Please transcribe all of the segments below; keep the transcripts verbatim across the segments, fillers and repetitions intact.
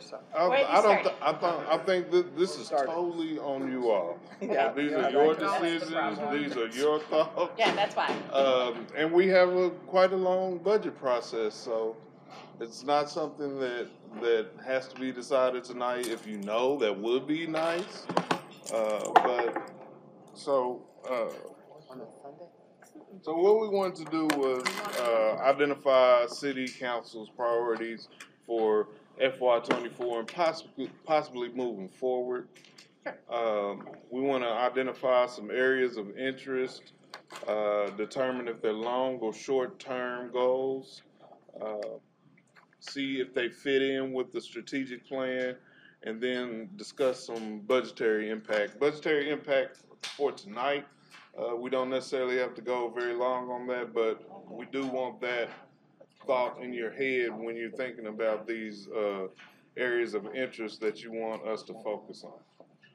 so. I, Where I are don't. you Th- I, th- I think that this is Started. totally on you all. Yeah, These yeah, are your thank you. That's the decisions. problem. These are your thoughts. Yeah, that's fine. Um, and we have a quite a long budget process, so it's not something that that has to be decided tonight. If you know, that would be nice. Uh, but so. Uh, So what we wanted to do was uh, identify city council's priorities for F Y twenty-four and possibly possibly moving forward. Um, we want to identify some areas of interest, uh, determine if they're long or short term goals, uh, see if they fit in with the strategic plan, and then discuss some budgetary impact. Budgetary impact for tonight. Uh, we don't necessarily have to go very long on that, but we do want that thought in your head when you're thinking about these uh, areas of interest that you want us to focus on.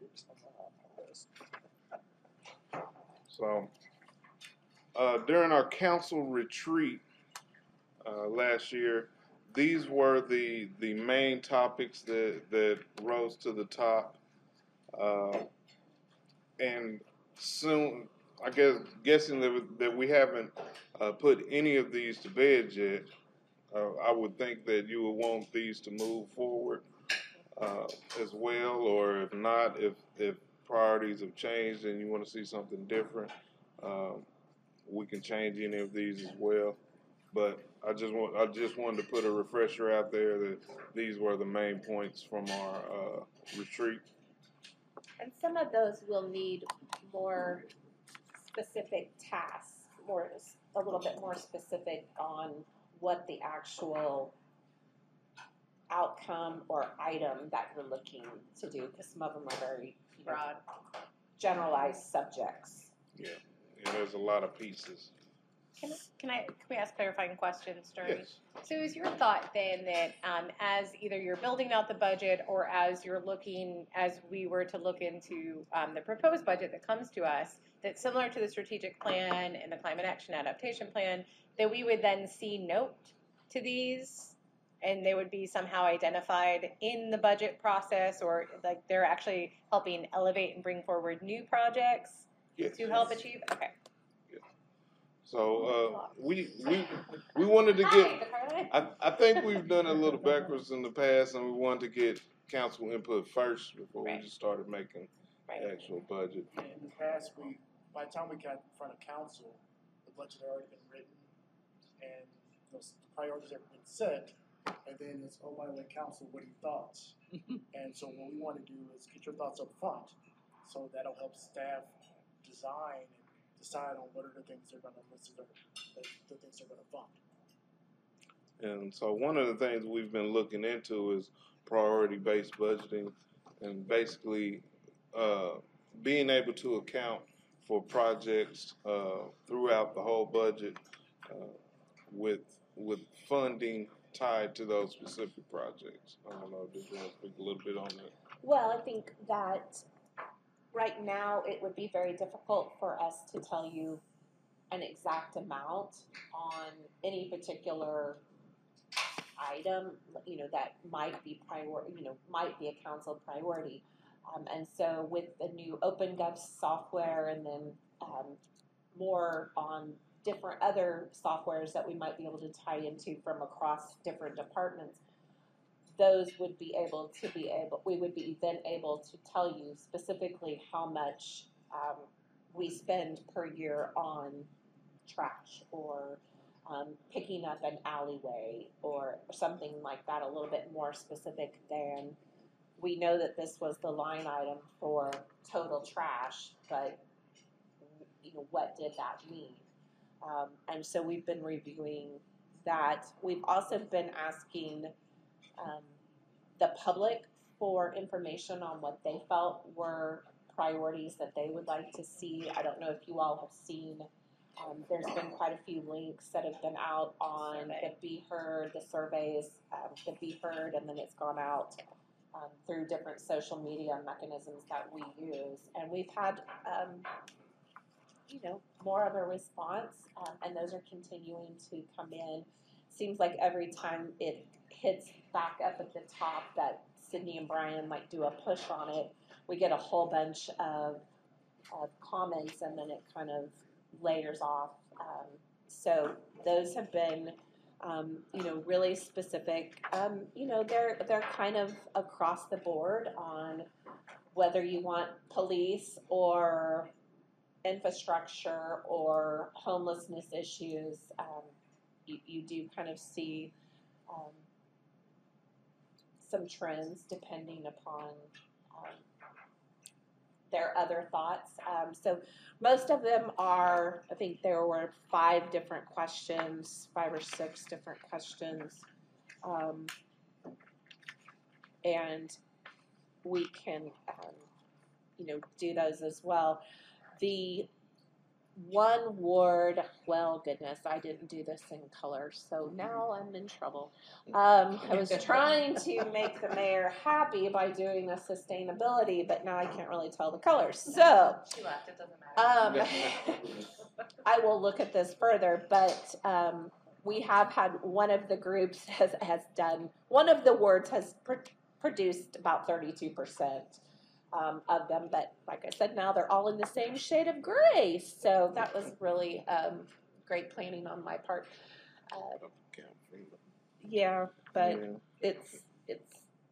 So, uh, during our council retreat uh, last year, these were the the main topics that that rose to the top, uh, and soon, I guess, guessing that that we haven't uh, put any of these to bed yet, uh, I would think that you would want these to move forward uh, as well, or if not, if if priorities have changed and you want to see something different, um, we can change any of these as well. But I just want I just wanted to put a refresher out there that these were the main points from our uh, retreat. And some of those will need more specific tasks, more a little bit more specific on what the actual outcome or item that you're looking to do, because some of them are very you know, broad, generalized subjects. Yeah, yeah. There's a lot of pieces. Can, can I can we ask clarifying questions, Sturdy? Yes. So is your thought then that um, as either you're building out the budget or as you're looking, as we were to look into um, the proposed budget that comes to us, that similar to the strategic plan and the climate action adaptation plan, that we would then see note to these and they would be somehow identified in the budget process, or like they're actually helping elevate and bring forward new projects Yes. to help achieve? Okay. So uh, we we we wanted to get. I, I think we've done a little backwards in the past, and we wanted to get council input first before Right. we just started making Right. the actual budget. In the past, we by the time we got in front of council, the budget had already been written, and those priorities have been set. And then it's, oh, by the way, council, what are your thoughts? And so what we want to do is get your thoughts up front, so that'll help staff design and decide on what are the things they're going to list, the, the things they're going to fund. And so one of the things we've been looking into is priority-based budgeting, and basically uh, being able to account for projects uh, throughout the whole budget uh, with with funding tied to those specific projects. I don't know, did you want to speak a little bit on that? Well, I think that right now it would be very difficult for us to tell you an exact amount on any particular item, you know, that might be priority, you know, might be a council priority. Um, and so with the new OpenGov software and then um, more on different other softwares that we might be able to tie into from across different departments, those would be able to be able, we would be then able to tell you specifically how much um, we spend per year on trash or um, picking up an alleyway or something like that, a little bit more specific than we know that this was the line item for total trash, but you know, what did that mean? Um, and so we've been reviewing that. We've also been asking um, the public for information on what they felt were priorities that they would like to see. I don't know if you all have seen, um, there's been quite a few links that have been out on Survey. the Be Heard, the surveys, um, the Be Heard, and then it's gone out um, through different social media mechanisms that we use. And we've had um, you know, more of a response, um, and those are continuing to come in. Seems like every time it hits back up at the top, that Sydney and Brian like do a push on it, we get a whole bunch of, of comments and then it kind of layers off. Um, so those have been, um, you know, really specific. Um, you know, they're they're kind of across the board on whether you want police or infrastructure or homelessness issues. Um, you, you do kind of see um, some trends depending upon um, their other thoughts. Um, so most of them are, I think there were five different questions, five or six different questions. Um, and we can, um, you know, do those as well. The one word, well, goodness, I didn't do this in color, so now I'm in trouble. Um, I was trying to make the mayor happy by doing the sustainability, but now I can't really tell the colors. So, She left, it doesn't matter. um, I will look at this further, but um, we have had one of the groups has, has done, one of the words has pr- produced about thirty-two percent. Um, of them, but like I said, now they're all in the same shade of gray. So that was really um, great planning on my part. Uh, yeah, but Yeah. it's it's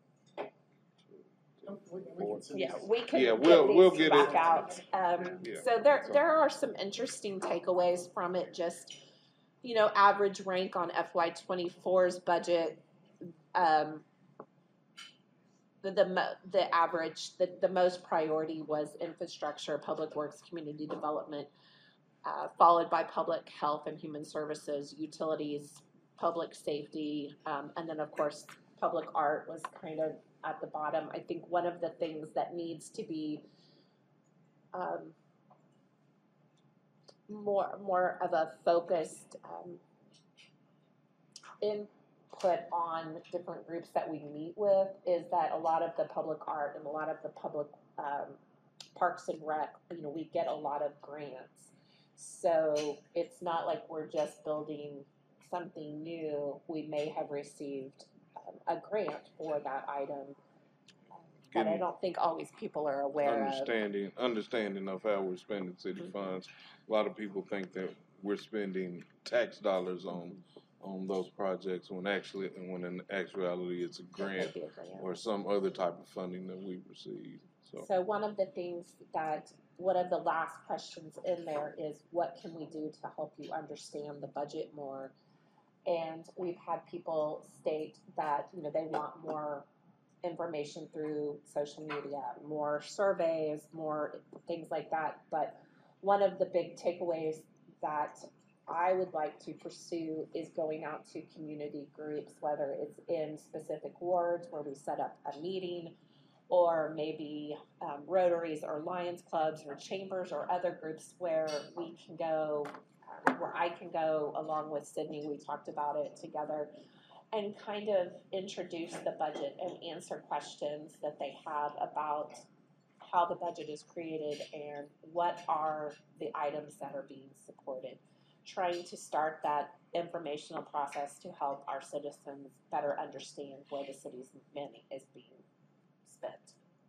We, we can send yeah these- we can Yeah, get we'll- these we'll get back it. out. Um, Yeah. So there there are some interesting takeaways from it. Just you know, average rank on F Y twenty-four's budget. Um, The, the mo- the average, the, the most priority was infrastructure, public works, community development, uh, followed by public health and human services, utilities, public safety, um, and then of course public art was kind of at the bottom. I think one of the things that needs to be um, more more of a focused um, in put on different groups that we meet with is that a lot of the public art and a lot of the public um, parks and rec, you know, we get a lot of grants. So it's not like we're just building something new. We may have received um, a grant for that item that I Getting don't think always people are aware of. understanding understanding of how we're spending city Mhm. funds. A lot of people think that we're spending tax dollars on on those projects when actually when in actuality it's a It grant may be a grant. or some other type of funding that we receive. So So one of the things that, one of the last questions in there is what can we do to help you understand the budget more? And we've had people state that, you know, they want more information through social media, more surveys, more things like that. But one of the big takeaways that I would like to pursue is going out to community groups, whether it's in specific wards where we set up a meeting, or maybe um, Rotaries or Lions Clubs or chambers or other groups where we can go, um, where I can go along with Sydney, we talked about it together, and kind of introduce the budget and answer questions that they have about how the budget is created and what are the items that are being supported. Trying to start that informational process to help our citizens better understand where the city's money is being spent.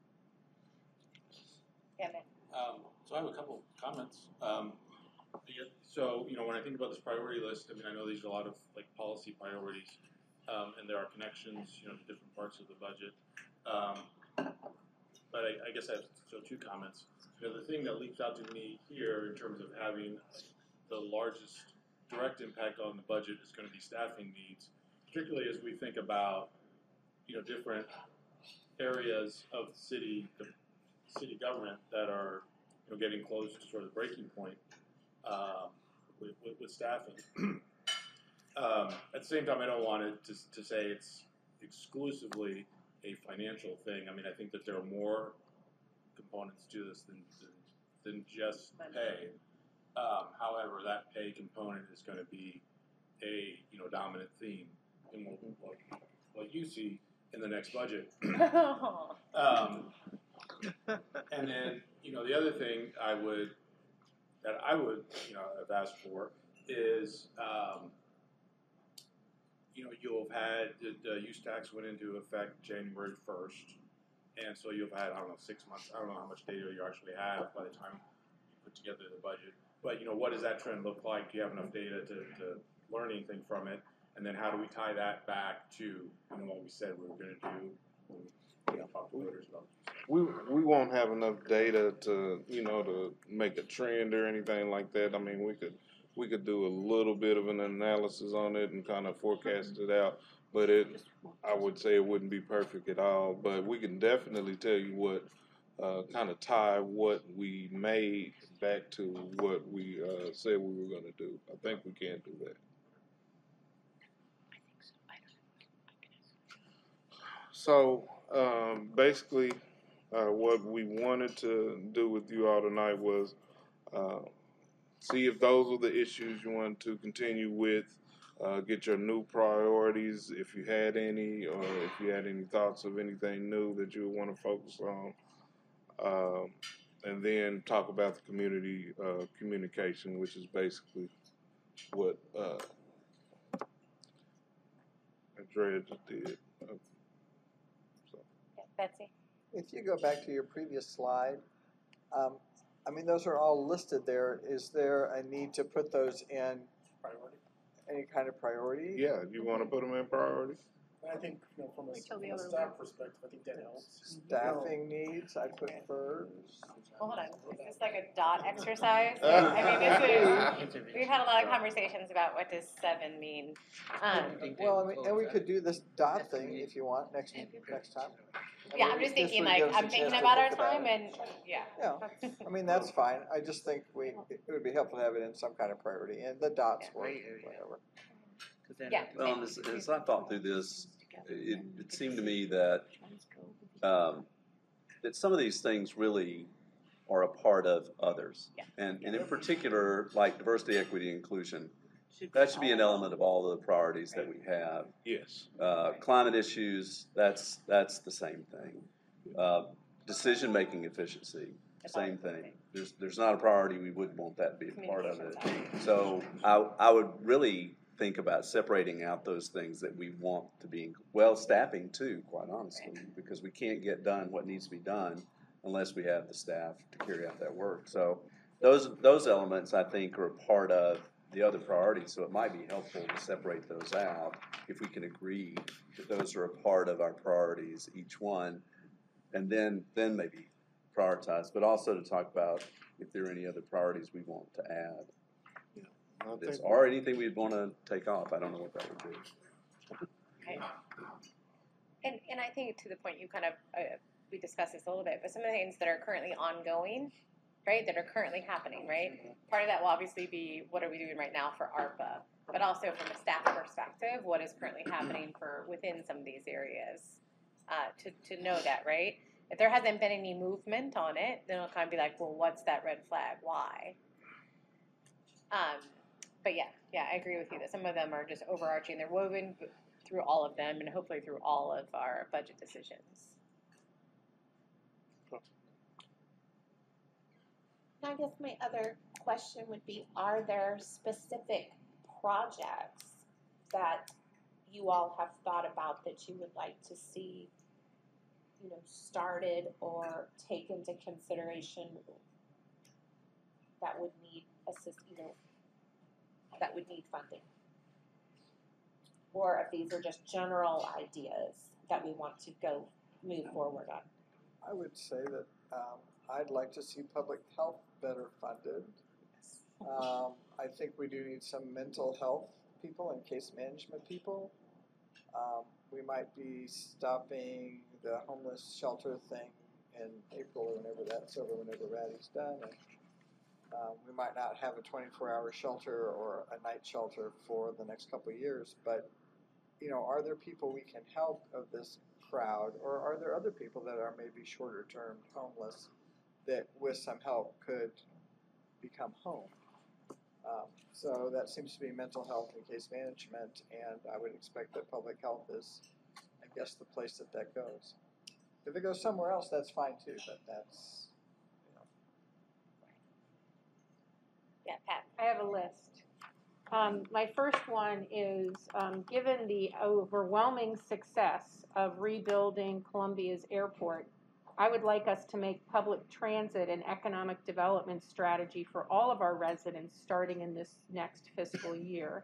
Yeah, man. Um, so I have a couple comments. Um, yeah, so, you know, when I think about this priority list, I mean, I know these are a lot of like policy priorities, um, and there are connections, you know, to different parts of the budget. Um, but I, I guess I have so two comments. You know, the thing that leaps out to me here in terms of having the largest direct impact on the budget is going to be staffing needs, particularly as we think about, you know, different areas of city the city government that are, you know, getting close to sort of the breaking point um, with, with, with staffing. um, at the same time, I don't want it to, to say it's exclusively a financial thing. I mean, I think that there are more components to this than than, than just pay. Um, however, that pay component is going to be a, you know, dominant theme in what, what, what you see in the next budget. um, and then, you know, the other thing I would, that I would, you know, have asked for is, um, you know, you'll have had, the, the use tax went into effect January first. And so you've had, I don't know, six months, I don't know how much data you actually have by the time you put together the budget. But, you know, what does that trend look like? Do you have enough data to, to learn anything from it? And then how do we tie that back to, you know, what we said we were gonna do when we talked to voters about this? We, we won't have enough data to, you know, to make a trend or anything like that. I mean, we could, we could do a little bit of an analysis on it and kind of forecast it out, but it, I would say it wouldn't be perfect at all, but we can definitely tell you what, uh, kind of tie what we made back to what we, uh, said we were gonna do. I think we can do that. So, um, basically, uh, what we wanted to do with you all tonight was, uh, see if those were the issues you wanted to continue with, uh, get your new priorities, if you had any, or if you had any thoughts of anything new that you would want to focus on, um, and then talk about the community uh, communication, which is basically what uh, Andrea just did. Uh, so. Betsy? If you go back to your previous slide, um, I mean, those are all listed there. Is there a need to put those in Priority. any kind of priority? Yeah, you want to put them in priority? And I think, you know, from a, We told from the a other staff perspective, I think that helps. Staffing needs, I put first. Well, hold on, is this like a dot exercise? I mean, this is, we've had a lot of conversations about what does seven mean. Um, Well, I mean, and we could do this dot thing if you want next, next time. I yeah, mean, I'm just this thinking would like, give us a I'm thinking chance to about our think about time it. and, yeah. Yeah, I mean, that's fine. I just think we, it would be helpful to have it in some kind of priority, and the dots work, whatever. Yeah. Well, and as, as I thought through this, it, it seemed to me that um, that some of these things really are a part of others, Yeah. and and in particular, like diversity, equity, inclusion, that should be an element of all of the priorities that we have. Yes. Uh, climate issues, that's that's the same thing. Uh, decision making efficiency, same thing. There's there's not a priority we wouldn't want that to be a part of it. So I I would really think about separating out those things that we want to be, well, staffing too, quite honestly, because we can't get done what needs to be done unless we have the staff to carry out that work. So those those elements, I think, are a part of the other priorities, so it might be helpful to separate those out if we can agree that those are a part of our priorities, each one, and then then maybe prioritize, but also to talk about if there are any other priorities we want to add. I This, think or anything we'd want to take off. I don't know what that would be. Okay. And, and I think to the point you kind of, uh, we discussed this a little bit, but some of the things that are currently ongoing, right, that are currently happening, right? Part of that will obviously be what are we doing right now for ARPA, but also from a staff perspective, what is currently happening for within some of these areas, uh, to, to know that, right? If there hasn't been any movement on it, then it'll kind of be like, well, what's that red flag? Why? Um, But yeah, yeah, I agree with you that some of them are just overarching. They're woven through all of them and hopefully through all of our budget decisions. I guess my other question would be, are there specific projects that you all have thought about that you would like to see, you know, started or take into consideration that would need assist, you know, that would need funding? Or if these are just general ideas that we want to go move forward on? I would say that um, I'd like to see public health better funded. Um, I think we do need some mental health people and case management people. Um, we might be stopping the homeless shelter thing in April or whenever that's over, whenever Ratty's done. And, Um, we might not have a twenty-four hour shelter or a night shelter for the next couple of years, but, you know, are there people we can help of this crowd, or are there other people that are maybe shorter term homeless that with some help could become home? Um, so that seems to be mental health and case management, and I would expect that public health is, I guess, the place that that goes. If it goes somewhere else, that's fine too, but that's, Yeah, Pat. I have a list. Um, my first one is, um, given the overwhelming success of rebuilding Columbia's airport, I would like us to make public transit an economic development strategy for all of our residents starting in this next fiscal year.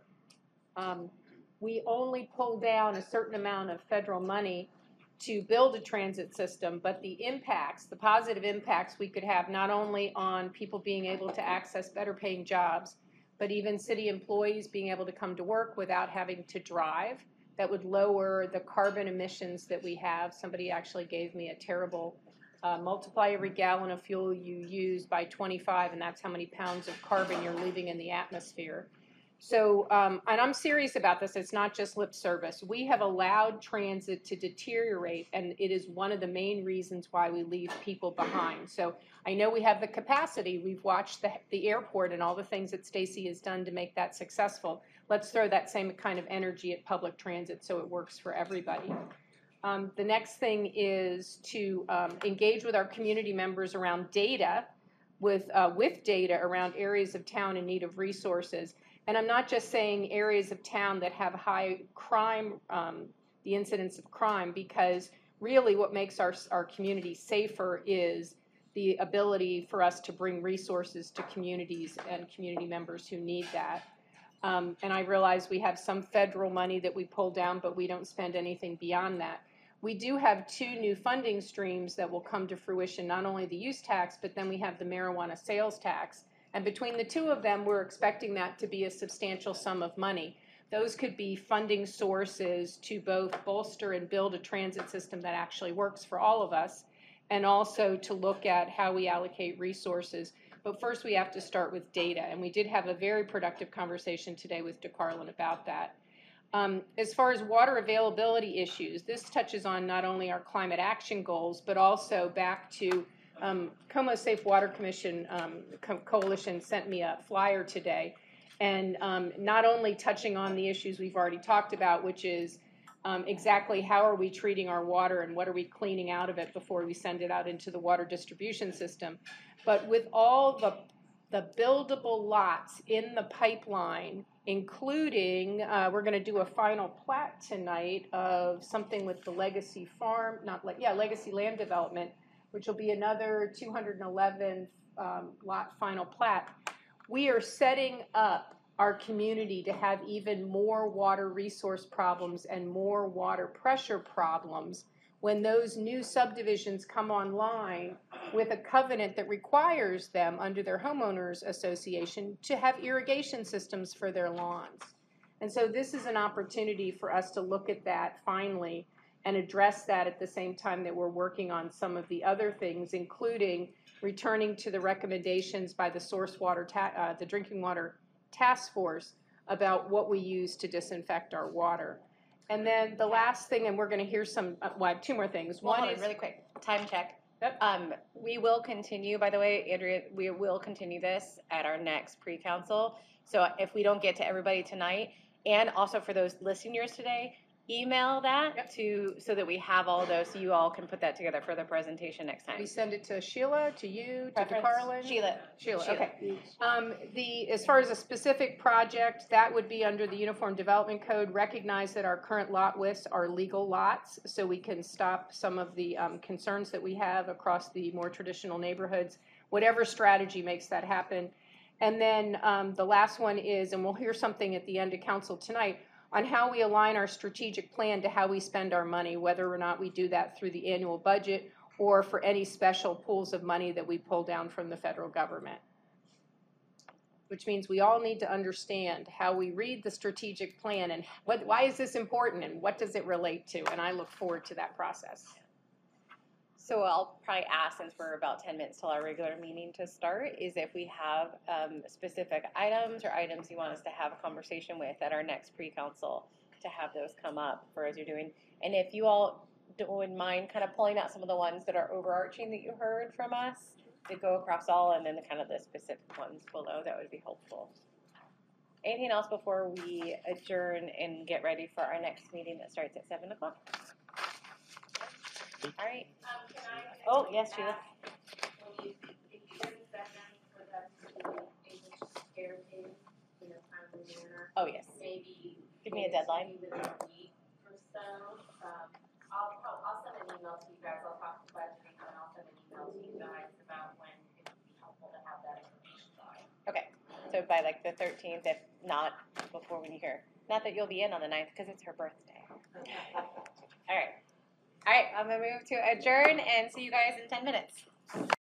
Um, we only pull down a certain amount of federal money to build a transit system, but the impacts, the positive impacts we could have not only on people being able to access better paying jobs, but even city employees being able to come to work without having to drive, that would lower the carbon emissions that we have. Somebody actually gave me a terrible uh, multiply every gallon of fuel you use by twenty-five, and that's how many pounds of carbon you're leaving in the atmosphere. So, um, and I'm serious about this, it's not just lip service. We have allowed transit to deteriorate, and it is one of the main reasons why we leave people behind. So I know we have the capacity. We've watched the, the airport and all the things that Stacy has done to make that successful. Let's throw that same kind of energy at public transit so it works for everybody. Um, the next thing is to um, engage with our community members around data, with, uh, with data around areas of town in need of resources. And I'm not just saying areas of town that have high crime, um, the incidence of crime, because really what makes our, our community safer is the ability for us to bring resources to communities and community members who need that. Um, and I realize we have some federal money that we pull down, but we don't spend anything beyond that. We do have two new funding streams that will come to fruition, not only the use tax, but then we have the marijuana sales tax. And between the two of them, we're expecting that to be a substantial sum of money. Those could be funding sources to both bolster and build a transit system that actually works for all of us, and also to look at how we allocate resources. But first we have to start with data, and we did have a very productive conversation today with DeCarlin about that. Um, as far as water availability issues, this touches on not only our climate action goals, but also back to Um, Como Safe Water Commission um, Co Coalition sent me a flyer today, and um, not only touching on the issues we've already talked about, which is um, exactly how are we treating our water and what are we cleaning out of it before we send it out into the water distribution system, but with all the, the buildable lots in the pipeline, including, uh, we're going to do a final plat tonight of something with the Legacy Farm, not like, yeah, Legacy Land Development, which will be another two hundred eleven um, lot final plat. We are setting up our community to have even more water resource problems and more water pressure problems when those new subdivisions come online with a covenant that requires them under their homeowners association to have irrigation systems for their lawns. And so this is an opportunity for us to look at that finally and address that at the same time that we're working on some of the other things, including returning to the recommendations by the source water, ta uh, the drinking water task force about what we use to disinfect our water. And then the last thing, and we're going to hear some, uh, well, I have two more things. Well, One hold on, is really quick, time check. Yep. Um, we will continue, by the way, Andrea, we will continue this at our next pre-council. So if we don't get to everybody tonight, and also for those listening yours today, email that Yep. to, so that we have all those, so you all can put that together for the presentation next time. we send it to Sheila, to you, to Preference? DeCarlin? Sheila. Sheila, Sheila. okay. Um, the, as far as a specific project, that would be under the Uniform Development Code. Recognize that our current lot lists are legal lots, so we can stop some of the um, concerns that we have across the more traditional neighborhoods. Whatever strategy makes that happen. And then um, the last one is, and we'll hear something at the end of council tonight, on how we align our strategic plan to how we spend our money, whether or not we do that through the annual budget or for any special pools of money that we pull down from the federal government. Which means we all need to understand how we read the strategic plan and what, why is this important and what does it relate to, and I look forward to that process. So I'll probably ask, since we're about ten minutes till our regular meeting to start, is if we have um, specific items or items you want us to have a conversation with at our next pre-council, to have those come up for as you're doing. And if you all don't mind kind of pulling out some of the ones that are overarching that you heard from us, that go across all, and then the kind of the specific ones below, that would be helpful. Anything else before we adjourn and get ready for our next meeting that starts at seven o'clock? All right. Um, can I, Oh, yes, Sheila. Will you, if you give a second for them to be able to share things in a timely here. Oh, yes. Maybe. Give me a deadline. Maybe within a week or so. Um, I'll, I'll, I'll send an email to you guys. I'll talk to budgeting and I'll send an email to you guys about when it would be helpful to have that information by. Okay, so by like the thirteenth, if not before we hear. Not that you'll be in on the ninth, because it's her birthday. All right. All right, I'm gonna move to adjourn and see you guys in ten minutes.